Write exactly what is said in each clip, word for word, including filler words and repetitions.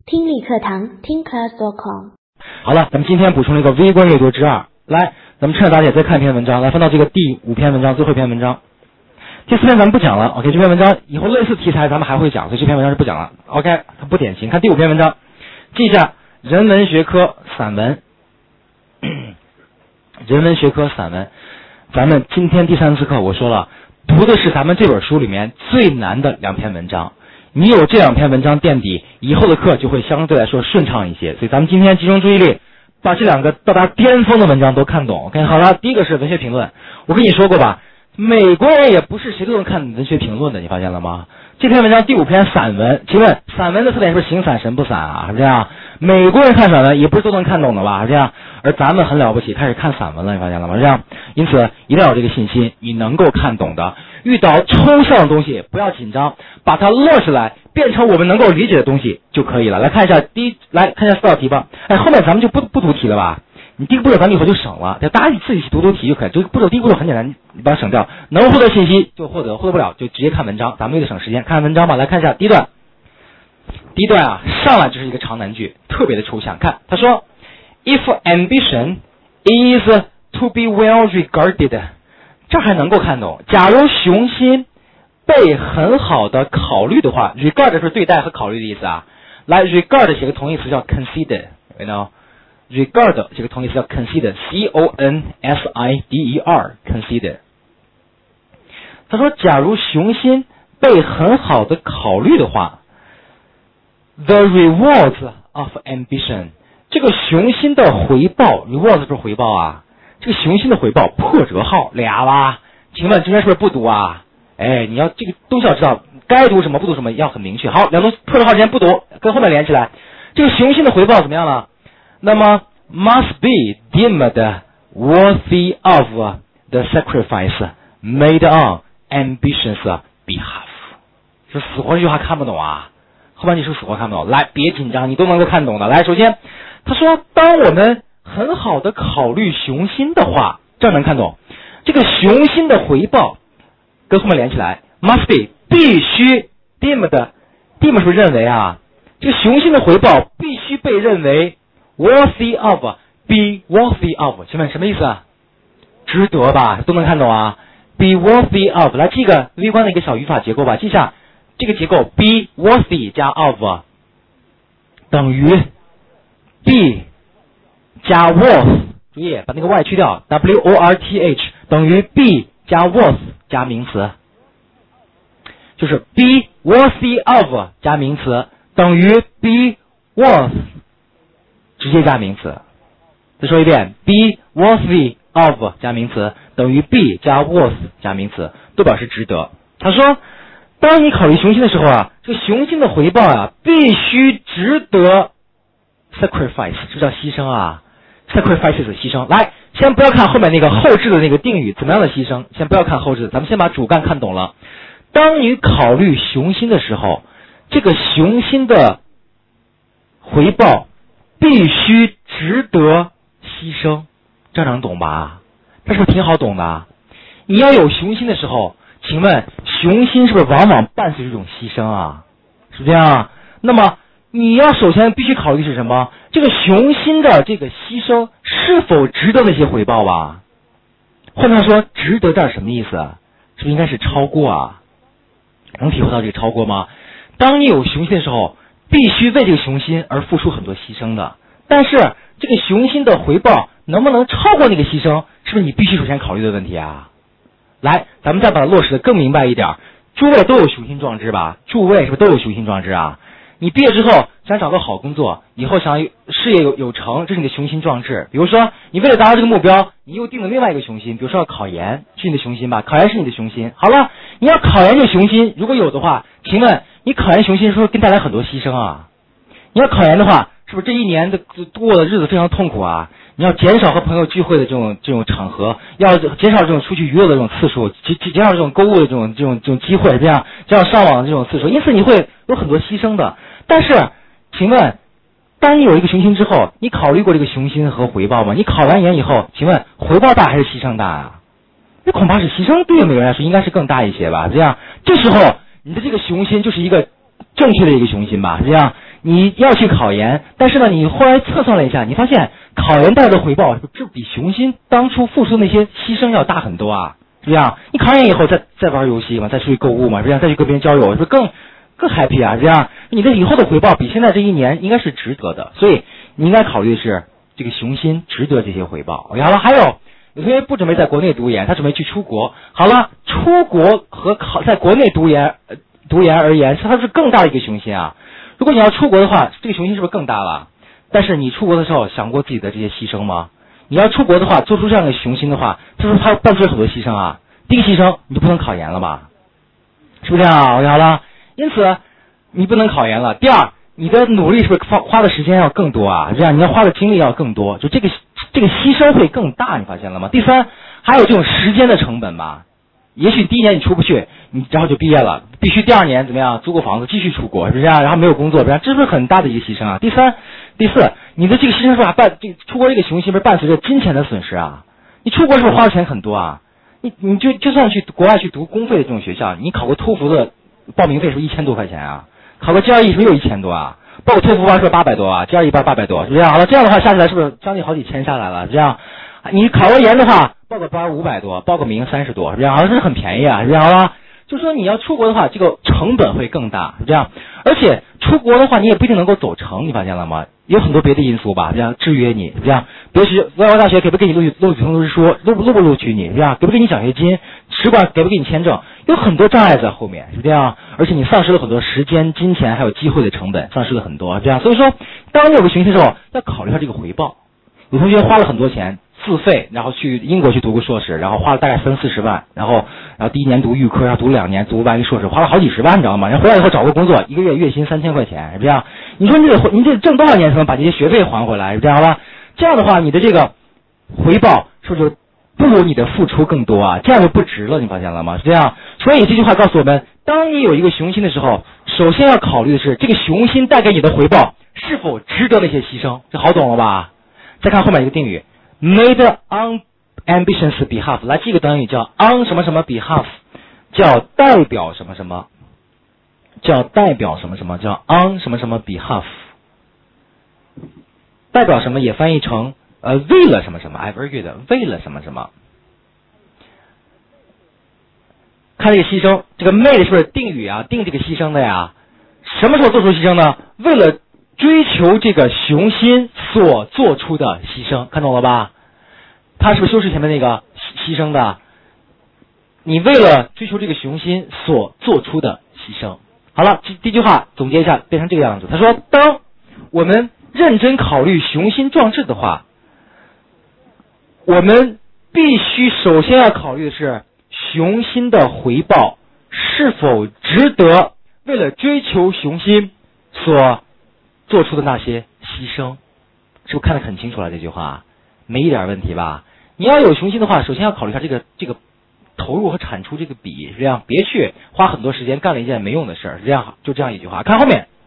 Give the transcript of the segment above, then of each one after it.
听力课堂听 class dot com。 好了，咱们今天补充了一个微观阅读之二。来，咱们趁着大家也再看一篇文章，来翻到这个第五篇文章，最后一篇文章。第四篇咱们不讲了 ，OK， 这篇文章以后类似题材咱们还会讲，所以这篇文章是不讲了 ，OK， 它不典型。看第五篇文章，记一下人文学科散文，人文学科散文，咱们今天第三次课我说了，读的是咱们这本书里面最难的两篇文章。你有这两篇文章垫底，以后的课就会相对来说顺畅一些。所以咱们今天集中注意力，把这两个到达巅峰的文章都看懂。OK， 好了，第一个是文学评论。我跟你说过吧，美国人也不是谁都能看文学评论的，你发现了吗？这篇文章第五篇散文，请问散文的特点是不是形散神不散啊？是这样。美国人看散文也不是都能看懂的吧？是这样。而咱们很了不起，开始看散文了，你发现了吗？是这样。因此一定要有这个信心，你能够看懂的。遇到抽象的东西不要紧张，把它落下来，变成我们能够理解的东西就可以了。来看一下第一，来看一下四道题吧。哎，后面咱们就不不读题了吧？你第一个步骤咱们以后就省了，大家你自己去读读题就可以。这个步骤第一个步骤很简单，你把它省掉，能获得信息就获得，获得不了就直接看文章，咱们为了省时间，看文章吧。来看一下第一段，第一段啊，上来就是一个长难句，特别的抽象。看他说 ，If ambition is to be well regarded， 这还能够看懂。假如雄心被很好的考虑的话 ，regard 是对待和考虑的意思啊。来 ，regard 写个同义词叫 consider，you know。regard 这个同义词叫 consider，C O N S I D E R，consider。他说，假如雄心被很好的考虑的话 ，the rewards of ambition， 这个雄心的回报 ，rewards 是回报啊，这个雄心的回报破折号俩吧？请问今天是不是不读啊？哎，你要这个东西要知道，该读什么不读什么要很明确。好，两个破折号之间不读，跟后面连起来，这个雄心的回报怎么样呢？那么 must be deemed worthy of the sacrifice made on ambition's behalf。这死活这句话看不懂啊，后半句是死活看不懂。来，别紧张，你都能够看懂的。来，首先他说，当我们很好的考虑雄心的话，这样能看懂。这个雄心的回报跟后面连起来 ，must be 必须 deemed deem 是不是认为啊？这个雄心的回报必须被认为worthy of be worthy of， 请问什么意思啊？值得吧？都能看懂啊 ？be worthy of， 来记个微观的一个小语法结构吧，记下这个结构 be worthy 加 of 等于 be 加 worth， 注意把那个 y 去掉 ，w o r t h 等于 be 加 worth 加名词，就是 be worthy of 加名词等于 be worth。直接加名词，再说一遍 ，be worthy of 加名词等于 be 加 worth 加名词，都表示值得。他说，当你考虑雄心的时候啊，这个雄心的回报啊，必须值得 sacrifice， 这叫牺牲啊 ，sacrifices 牺牲。来，先不要看后面那个后置的那个定语怎么样的牺牲，先不要看后置，咱们先把主干看懂了。当你考虑雄心的时候，这个雄心的回报必须值得牺牲，这能懂吧？这是不是挺好懂的？你要有雄心的时候，请问雄心是不是往往伴随这种牺牲啊？是这样。那么你要首先必须考虑是什么？这个雄心的这个牺牲是否值得那些回报吧？换句话说，值得这是什么意思？是不是应该是超过啊？能体会到这个超过吗？当你有雄心的时候，必须为这个雄心而付出很多牺牲的，但是这个雄心的回报能不能超过那个牺牲，是不是你必须首先考虑的问题啊？来，咱们再把它落实的更明白一点。诸位都有雄心壮志吧？诸位是不是都有雄心壮志啊？你毕业之后想找个好工作，以后想事业有有成，这是你的雄心壮志。比如说，你为了达到这个目标，你又定了另外一个雄心，比如说要考研，是你的雄心吧？考研是你的雄心。好了，你要考研这个雄心，如果有的话，请问你考研雄心是不是给你带来很多牺牲啊？你要考研的话，是不是这一年的过的日子非常痛苦啊？你要减少和朋友聚会的这种这种场合，要减少这种出去娱乐的这种次数，减减少这种购物的这种这种这种机会，这样减少上网的这种次数，因此你会有很多牺牲的。但是，请问，当你有一个雄心之后，你考虑过这个雄心和回报吗？你考完研以后，请问回报大还是牺牲大啊？那恐怕是牺牲对于每个人来说应该是更大一些吧？这样，这时候你的这个雄心就是一个正确的一个雄心吧？这样。 你要去考研，但是呢，你后来测算了一下，你发现考研带来的回报，这比雄心当初付出的那些牺牲要大很多啊，是这样？你考研以后再再玩游戏嘛，再出去购物嘛，这样再去跟别人交友，是不是更更 happy 啊？这样，你的以后的回报比现在这一年应该是值得的，所以你应该考虑的是这个雄心值得这些回报。OK， 好了，还有有同学不准备在国内读研，他准备去出国。好了，出国和考在国内读研，呃、读研而言，它是更大的一个雄心啊。如果你要出国的话，这个雄心是不是更大了？但是你出国的时候想过自己的这些牺牲吗？你要出国的话，做出这样的雄心的话，这是它伴随很多牺牲啊。第一个牺牲，你就不能考研了吧？是不是这样啊？好了，因此你不能考研了。第二，你的努力是不是花花的时间要更多啊？这样你要花的精力要更多，就这个这个牺牲会更大，你发现了吗？第三，还有这种时间的成本吧。也许第一年你出不去，你然后就毕业了，必须第二年怎么样租个房子继续出国，是不是这样？然后没有工作，这样这是不是很大的一个牺牲啊？第三、第四，你的这个牺牲是不是还伴这出国这个雄心，是不是伴随着金钱的损失啊？你出国是不是花的钱很多啊？你你就就算去国外去读公费的这种学校，你考个托福的报名费是不是一千多块钱啊？考个 G R E 是不是又一千多啊？报个托福班是八百多啊 ，G R E 班八百多，是不是这样？好了，这样的话下起来是不是将近好几千下来了？这样，你考个研的话，报个班五百多，报个名三十多，是不是这样？好像是很便宜啊，是这样吧？就说你要出国的话，这个成本会更大，是这样。而且出国的话，你也不一定能够走成，你发现了吗？有很多别的因素吧，这样制约你，这样。比如说外国大学给不给你录取录取通知书，录不录不录取你，这样给不给你奖学金，使馆给不给你签证，有很多障碍在后面，是这样。而且你丧失了很多时间、金钱还有机会的成本，丧失了很多，这样。所以说，当你有个雄心的时候，要考虑一下这个回报。有同学花了很多钱自费，然后去英国去读个硕士，然后花了大概三四十万，然后然后第一年读预科，然后读两年，读完一个硕士，花了好几十万，你知道吗？然后回来以后找个工作，一个月月薪三千块钱，是这样。你说你得你得挣多少年才能把这些学费还回来？是这样吧？这样的话，你的这个回报是不是就不如你的付出更多啊？这样就不值了，你发现了吗？是这样。所以这句话告诉我们，当你有一个雄心的时候，首先要考虑的是这个雄心带给你的回报是否值得那些牺牲，这好懂了吧？再看后面一个定语 ，made on ambitions behalf， 来这个短语叫 on 什么什么 behalf， 叫代表什么什么，叫代表什么什么，叫 on 什么什么 behalf， 代表什么也翻译成呃为了什么什么 ，I argued 为了什么什么。看这个牺牲，这个 made 是不是定语啊？定这个牺牲的呀？什么时候做出牺牲呢？为了追求这个雄心所做出的牺牲，看懂了吧？他是不是修饰前面那个牺牲的？你为了追求这个雄心所做出的牺牲。好了，这第一句话总结一下，变成这个样子。他说，当我们认真考虑雄心壮志的话，我们必须首先要考虑的是雄心的回报是否值得为了追求雄心所做出的那些牺牲。是不是看得很清楚了？这句话没一点问题吧？你要有雄心的话，首先要考虑一下这个这个投入和产出这个比，是这样，别去花很多时间干了一件没用的事儿，是这样，就这样一句话。看后面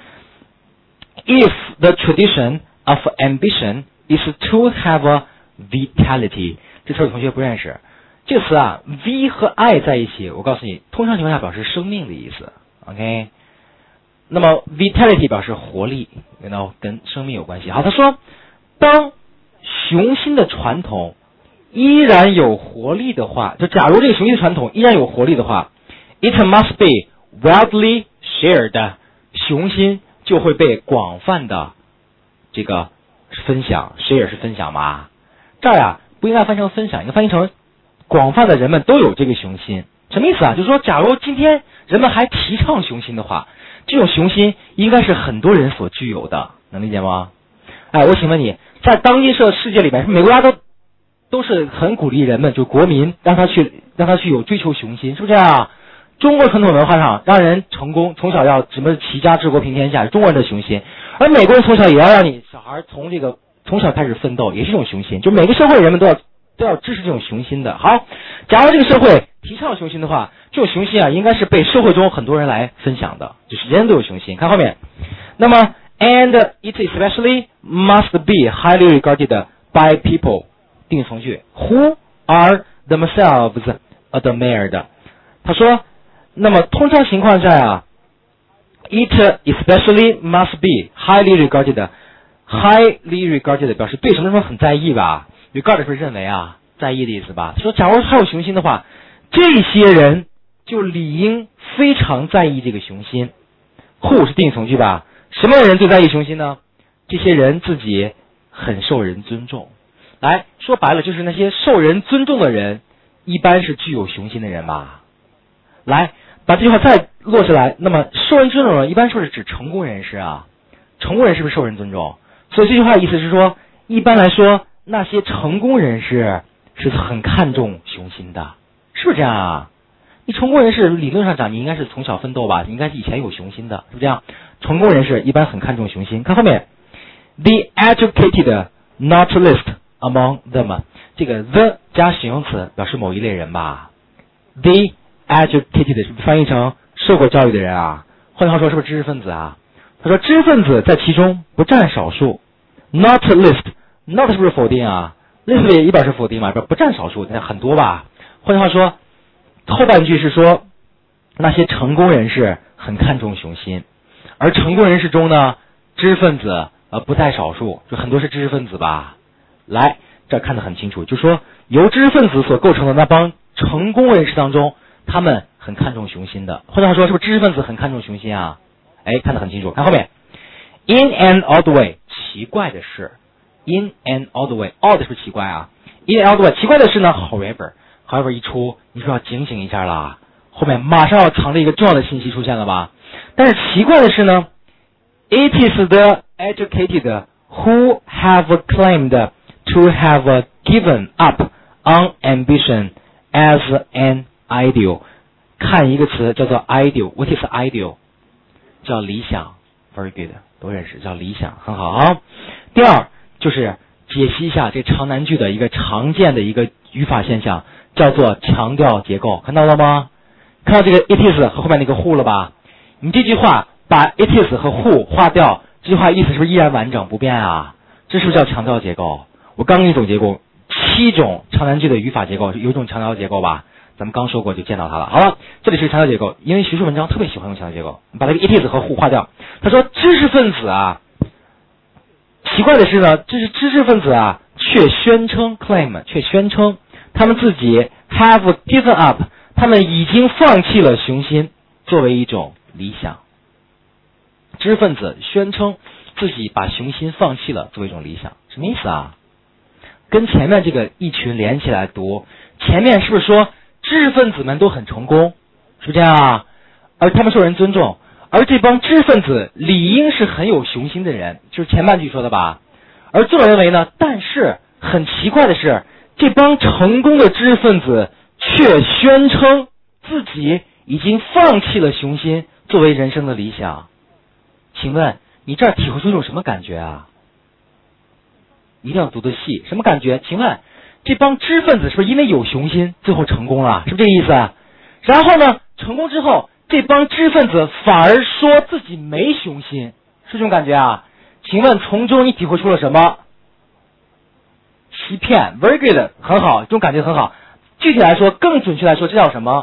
，If the tradition of ambition is to have a vitality， 这词有同学不认识。这个词啊 ，v 和 i 在一起，我告诉你，通常情况下表示生命的意思。OK， 那么 vitality 表示活力，然后跟生命有关系。好，他说，当雄心的传统依然有活力的话，就假如这个雄心传统依然有活力的话 ，it must be widely shared， 雄心就会被广泛的这个分享 ，share 是分享嘛？这儿呀不应该翻译成分享，应该翻译成广泛的人们都有这个雄心。什么意思啊？就是说，假如今天人们还提倡雄心的话，这种雄心应该是很多人所具有的，能理解吗？哎，我请问你，在当今社世界里面，每个国家都都是很鼓励人们，就国民让他去让他去有追求雄心，是不是这样啊？中国传统文化上让人成功，从小要什么齐家治国平天下，是中国人的雄心。而美国人从小也要让你小孩从这个从小开始奋斗，也是一种雄心。就每个社会人们都要都要支持这种雄心的。好，假如这个社会提倡雄心的话，这种雄心啊，应该是被社会中很多人来分享的，就是人人都有雄心。看后面，那么 and it especially must be highly regarded by people， 定语从句 who are themselves admired。他说，那么通常情况下啊， It especially must be highly regarded。highly regarded 表示对什么什么很在意吧 ，regard 是认为啊，在意的意思吧。说假如还有雄心的话，这些人就理应非常在意这个雄心。Who 是定语从句吧？什么人最在意雄心呢？这些人自己很受人尊重。来说白了，就是那些受人尊重的人，一般是具有雄心的人吧。来，把这句话再落下来，那么受人尊重的人，一般是不是指成功人士啊？成功人士是不是受人尊重？所以这句话的意思是说，一般来说，那些成功人士是很看重雄心的，是不是这样啊？你成功人士理论上讲，你应该是从小奋斗吧，你应该是以前有雄心的，是不是这样？成功人士一般很看重雄心。看后面 ，the educated not least among them， 这个 the 加形容词表示某一类人吧。the educated 是不是翻译成受过教育的人啊？换句话说，是不是知识分子啊？他说知识分子在其中不占少数 ，not least not 是不是否定啊 ？least 也一般是否定嘛，不占少数，那很多吧。换句话说，后半句是说那些成功人士很看重雄心，而成功人士中呢，知识分子呃不在少数，就很多是知识分子吧。来，这看得很清楚，就说由知识分子所构成的那帮成功人士当中，他们很看重雄心的。换句话说，是不是知识分子很看重雄心啊？哎，看得很清楚。看后面 ，in an odd way， 奇怪的是 ，in an odd way，odd 是不是奇怪啊 ？in an odd way， 奇怪的是呢 ，however，however 一出，你说要警醒一下啦，后面马上要藏着一个重要的信息出现了吧？但是奇怪的是呢 ，it is the educated who have claimed to have given up on ambition as an ideal。看一个词叫做 ideal，what is ideal？叫理想 ，very good， 都认识，叫理想，很好啊。第二就是解析一下这长难句的一个常见的一个语法现象，叫做强调结构，看到了吗？看到这个 it is 和后面那个 who 了吧？你这句话把 it is 和 who 划掉，这句话意思是不是依然完整不变啊？这是不是叫强调结构？我刚给你总结过七种长难句的语法结构，有一种强调结构吧？咱们刚说过就见到它了。好了，这里是强调结构，因为学术文章特别喜欢用强调结构。你把这个 it is 和 who 划掉。他说知识分子啊，奇怪的是呢，这是知识分子啊，却宣称 claim 却宣称他们自己 have given up， 他们已经放弃了雄心作为一种理想。知识分子宣称自己把雄心放弃了作为一种理想，什么意思啊？跟前面这个一群连起来读，前面是不是说知识分子们都很成功，是不是这样啊？而他们受人尊重，而这帮知识分子理应是很有雄心的人，就是前半句说的吧。而作者认为呢，但是很奇怪的是，这帮成功的知识分子却宣称自己已经放弃了雄心作为人生的理想。请问你这儿体会出一种什么感觉啊？一定要读得细，什么感觉？请问这帮知识分子是不是因为有雄心最后成功了？是不是这个意思啊？然后呢，成功之后，这帮知识分子反而说自己没雄心，是这种感觉啊？请问从中你体会出了什么？欺骗 ，very good， 很好，这种感觉很好。具体来说，更准确来说，这叫什么？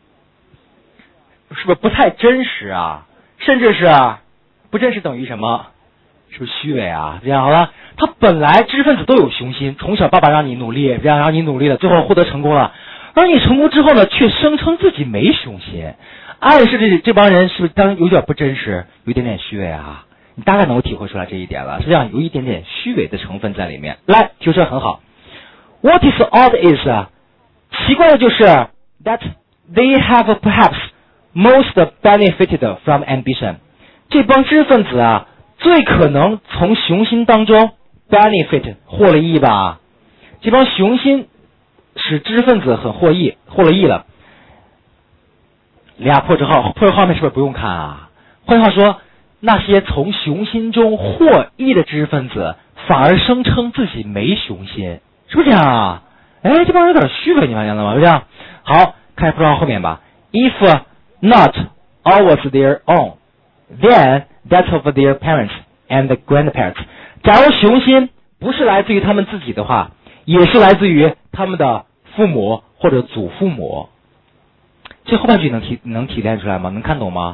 是不是不太真实啊？甚至是不真实等于什么？是不是虚伪啊？这样好了，他本来知识分子都有雄心，从小爸爸让你努力，这样让你努力了，最后获得成功了，而你成功之后呢，却声称自己没雄心，暗示这这帮人是不是当有点不真实，有一点点虚伪啊？你大概能够体会出来这一点了，实际上有一点点虚伪的成分在里面。来，提出来很好。What is odd is 啊，奇怪的就是 that they have perhaps most benefited from ambition。这帮知识分子啊，最可能从雄心当中 benefit 获了益吧？这帮雄心使知识分子很获益，获了益了。俩破折号，破折号后面是不是不用看啊？换句话说，那些从雄心中获益的知识分子，反而声称自己没雄心，是不是这样啊？哎，这帮人有点虚伪，你发现了吗？是不是这样？好，看破折号后面吧。If not always their own, then that of their parents and grandparents。假如雄心不是来自于他们自己的话，也是来自于他们的父母或者祖父母。这后半句能提能提炼出来吗？能看懂吗？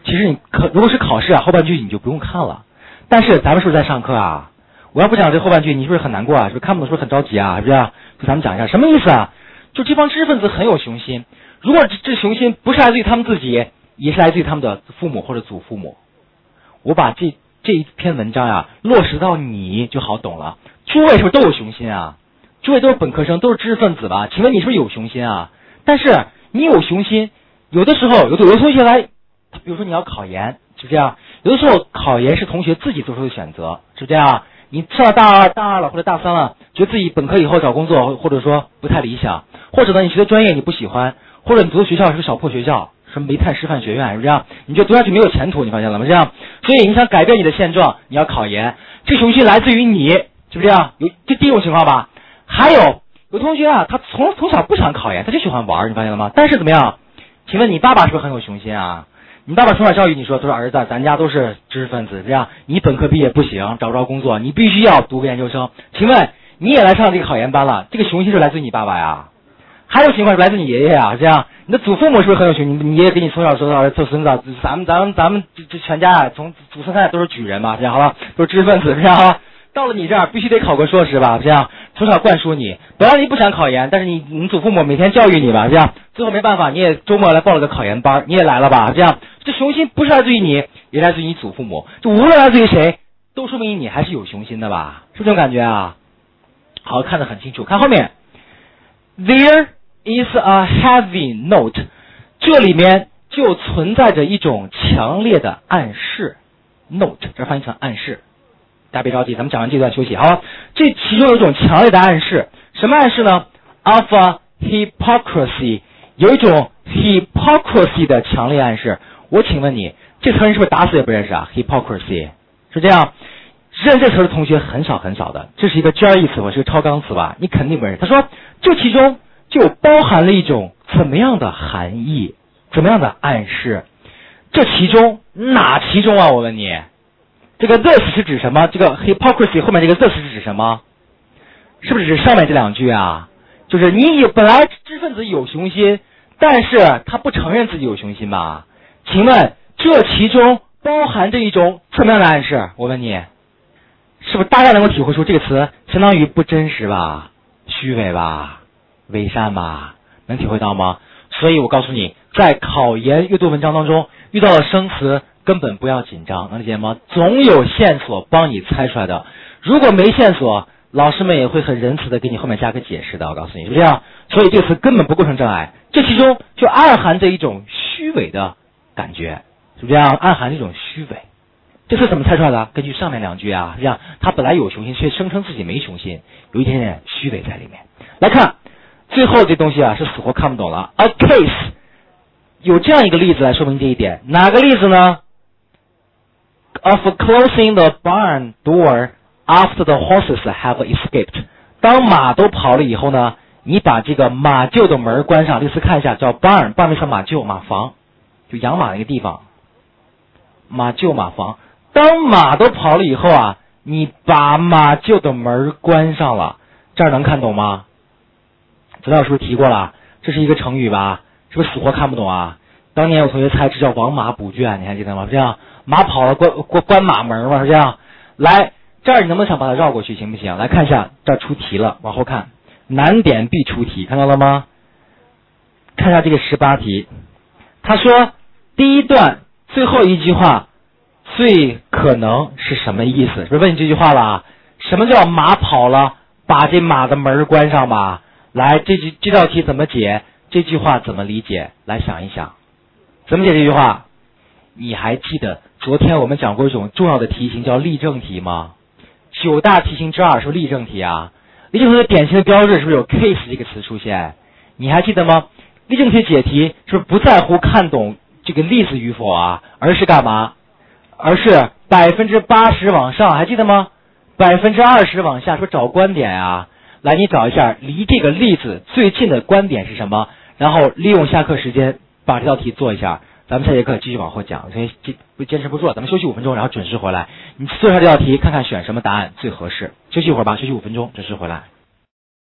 其实你可如果是考试啊，后半句你就不用看了。但是咱们是不是在上课啊？我要不讲这后半句，你是不是很难过啊？是不是看不懂？是不是很着急啊？是不是？就咱们讲一下什么意思啊？就这帮知识分子很有雄心，如果这这雄心不是来自于他们自己，也是来自于他们的父母或者祖父母。我把这这一篇文章呀落实到你就好懂了。诸位是不是都有雄心啊？诸位都是本科生，都是知识分子吧？请问你是不是有雄心啊？但是你有雄心，有的时候有的有的同学来，比如说你要考研，是这样。有的时候考研是同学自己做出的选择，是这样。你上了大二、大二了或者大三了，觉得自己本科以后找工作或者说不太理想，或者呢你学的专业你不喜欢，或者你读的学校是个小破学校，什么煤炭师范学院，是这样。你觉得读下去没有前途，你发现了吗？这样，所以你想改变你的现状，你要考研，这雄心来自于你，是不是这样？有这第一种情况吧。还有有同学啊，他从从小不想考研，他就喜欢玩，你发现了吗？但是怎么样？请问你爸爸是不是很有雄心啊？你爸爸从小教育你说，他说儿子，咱家都是知识分子，这样你本科毕业不行，找不着工作，你必须要读个研究生。请问你也来上这个考研班了，这个雄心是来自于你爸爸呀？还有情况是来自你爷爷啊？这样你的祖父母是不是很有雄心？你爷爷给你从小说到做孙子，咱们咱们咱们这这全家啊，从祖孙三代都是举人嘛，这样好了，都是知识分子，这样好。到了你这儿必须得考个硕士吧，这样从小灌输你。本来你不想考研，但是你你祖父母每天教育你吧，这样最后没办法，你也周末来报了个考研班，你也来了吧，这样这雄心不是来自于你，也来自于你祖父母，就无论来自于谁，都说明你还是有雄心的吧，是不是这种感觉啊？好，看得很清楚，看后面 ，There is a heavy note， 这里面就存在着一种强烈的暗示 ，note 这翻译成暗示。大家别着急，咱们讲完这段休息，好吧？这其中有一种强烈的暗示，什么暗示呢 ？Of a hypocrisy， 有一种 hypocrisy 的强烈暗示。我请问你，这词人是不是打死也不认识啊 ？hypocrisy 是这样，认这词的同学很少很少的，这是一个尖义词，我是个超纲词吧？你肯定不认识。他说，这其中就包含了一种怎么样的含义，怎么样的暗示？这其中哪其中啊？我问你。这个 this 是指什么？这个 hypocrisy 后面这个 this 是指什么？是不是指上面这两句啊？就是你有本来知识分子有雄心，但是他不承认自己有雄心吧？请问这其中包含着一种怎么样的暗示？我问你，是不是大家能够体会出这个词相当于不真实吧？虚伪吧？伪善吧？能体会到吗？所以我告诉你，在考研阅读文章当中遇到了生词，根本不要紧张，能理解吗？总有线索帮你猜出来的。如果没线索，老师们也会很仁慈的给你后面加个解释的。我告诉你，是不是这样？所以这个词根本不构成障碍，这其中就暗含着一种虚伪的感觉，是不是这样？暗含着一种虚伪。这是怎么猜出来的？根据上面两句啊，是这样。他本来有雄心，却声称自己没雄心，有一点点虚伪在里面。来看最后这东西啊，是死活看不懂了。A case 有这样一个例子来说明这一点，哪个例子呢？Of closing the barn door after the horses have escaped。当马都跑了以后呢，你把这个马厩的门关上。这次看一下，叫 barn， barn 是马厩、马房，就养马那个地方。马厩、马房。当马都跑了以后啊，你把马厩的门关上了。这儿能看懂吗？资料是不是提过了？这是一个成语吧？是不是死活看不懂啊？当年有同学猜这叫王马补卷，你还记得吗？这样马跑了关关关马门嘛，是这样。来这儿你能不能想把它绕过去，行不行？来看一下，这儿出题了，往后看，难点必出题，看到了吗？看一下这个十八题，他说第一段最后一句话最可能是什么意思？是不是问你这句话了？什么叫马跑了，把这马的门关上吧？来，这句这道题怎么解？这句话怎么理解？来想一想，怎么解这句话？你还记得昨天我们讲过一种重要的题型叫例证题吗？九大题型之二是不是例证题啊？例证题的典型的标志是不是有 case 这个词出现？你还记得吗？例证题解题是不是不在乎看懂这个例子与否啊，而是干嘛？而是百分之八十往上，还记得吗？百分之二十往下，说找观点啊。来，你找一下离这个例子最近的观点是什么，然后利用下课时间把这道题做一下。咱们下节课继续往后讲，所以坚持不住了，咱们休息五分钟，然后准时回来。你做一下这道题，看看选什么答案最合适。休息一会儿吧，休息五分钟，准时回来。